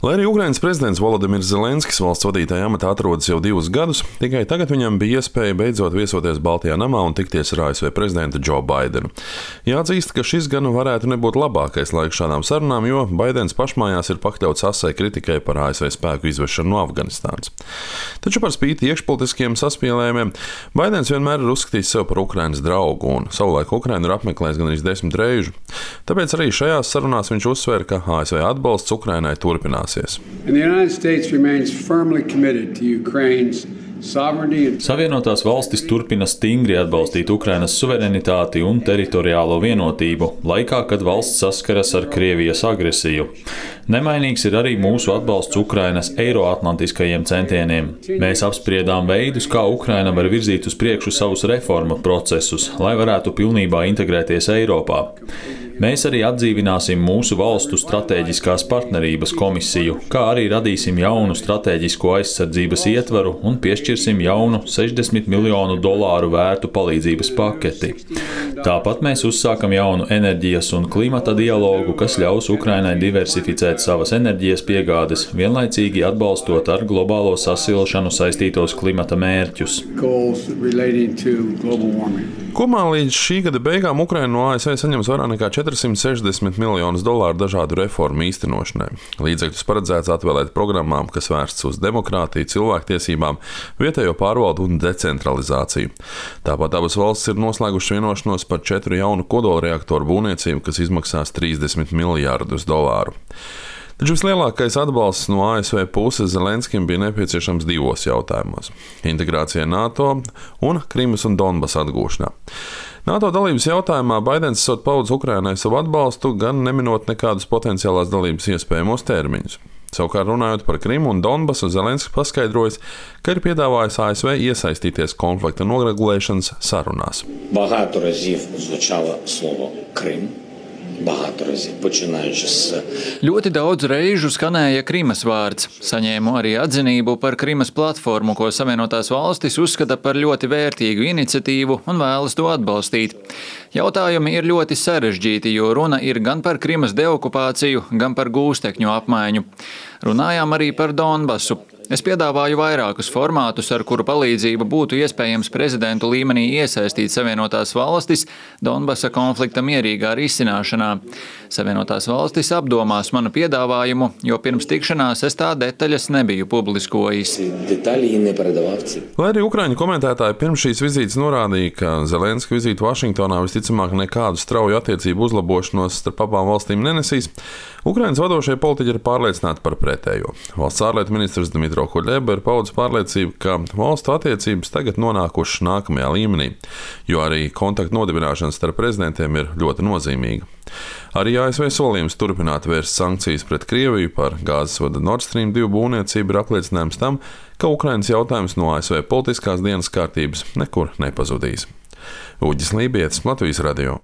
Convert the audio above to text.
Lai arī Ukrainas prezidents Volodimirs Zelenskis valsts vadītāja amatā atrodas jau 2 gadus, tikai tagad viņam bija iespēja beidzot viesoties Baltijā namā un tikties ar ASV prezidentu Joe Bidenu. Jāatzīst, ka šis gan varētu nebūt labākais laiks šādām sarunām, jo Baidens pašmājās ir pakļauts asai kritikai par ASV spēku izvešanu no Afganistānas. Taču par spīti iekšpolitiskiem saspīlējumiem, Baidens vienmēr ir uzskatījis sevi par Ukrainas draugu un savulaik Ukrainu ir apmeklējis gandrīz 10 reižu. Tāpēc arī šajās sarunās viņš uzsver, ka ASV atbalsts Ukrainai turpinās. Savienotās valstis turpina stingri atbalstīt Ukrainas suverenitāti un teritoriālo vienotību, laikā, kad valsts saskaras ar Krievijas agresiju. Nemainīgs ir arī mūsu atbalsts Ukrainas eiroatlantiskajiem centieniem. Mēs apspriedām veidus, kā Ukraina var virzīt uz priekšu savus reformu procesus, lai varētu pilnībā integrēties Eiropā. Mēs arī atdzīvināsim mūsu valstu stratēģiskās partnerības komisiju, kā arī radīsim jaunu stratēģisko aizsardzības ietvaru un piešķirsim jaunu $60 miljonu vērtu palīdzības paketi. Tāpat mēs uzsākam jaunu enerģijas un klimata dialogu, kas ļaus Ukrainai diversificēt savas enerģijas piegādes, vienlaicīgi atbalstot ar globālo sasilšanu saistītos klimata mērķus. Kopumā līdz šī gada beigām Ukraina no ASV saņems vairāk nekā $460 miljonus dažādu reformu īstenošanai. Līdzekļus paredzēts atvēlēt programmām, kas vērsts uz demokrātiju, cilvēktiesībām, vietējo pārvaldu un decentralizāciju. Tāpat abas valstis ir noslēgušas vienošanos par 4 jaunu kodolreaktoru būvniecību, kas izmaksās $30 miljardus. Taču vislielākais atbalsts no ASV puses Zelenskim bija nepieciešams 2 jautājumos - integrācijai NATO un Krimas un Donbasa atgūšanā. NATO dalības jautājumā Baidens esot paudis Ukrainai savu atbalstu, gan neminot nekādus potenciālās dalības iespējamos termiņus. Savukārt runājot par Krimu un Donbasu, Zelenskis paskaidrojis, ka ir piedāvājis ASV iesaistīties konflikta noregulēšanas sarunās. Багато разів звучало слово Крим. Ļoti daudz reižu skanēja Krimas vārds. Saņēmu arī atzinību par Krimas platformu, ko Savienotās valstis uzskata par ļoti vērtīgu iniciatīvu un vēlas to atbalstīt. Jautājumi ir ļoti sarežģīti, jo runa ir gan par Krimas deokupāciju, gan par gūstekņu apmaiņu. Runājām arī par Donbasu. Es piedāvāju vairākus formātus, ar kuru palīdzību būtu iespējams prezidentu līmenī iesaistīt Savienotās valstis Donbasa konflikta mierīgā risināšanā. Savienotās valstis apdomās manu piedāvājumu, jo pirms tikšanās es tā detaļas nebiju publiskojis. Lai arī Ukraiņu komentētāji pirms šīs vizītes norādīja, ka Zelenska vizīte Vašingtonā visticamāk nekādu strauju attiecību uzlabošanos starp abām valstīm nenesīs, Ukrainas vadošie politiķi ir pārliecināti par pretējo. Valsts ārlietu ministrs Dmitro Kuleba ir paudis pārliecību, ka valstu attiecības tagad nonākušas nākamajā līmenī, jo arī kontaktu nodibināšana starp prezidentiem ir ļoti nozīmīga. Arī ASV solījums turpināt vērst sankcijas pret Krieviju par gāzes vada Nord Stream 2 būvniecību ir apliecinājums tam, ka Ukrainas jautājums no ASV politiskās dienas kārtības nekur nepazudīs. Uģis Lībietis, Latvijas radio.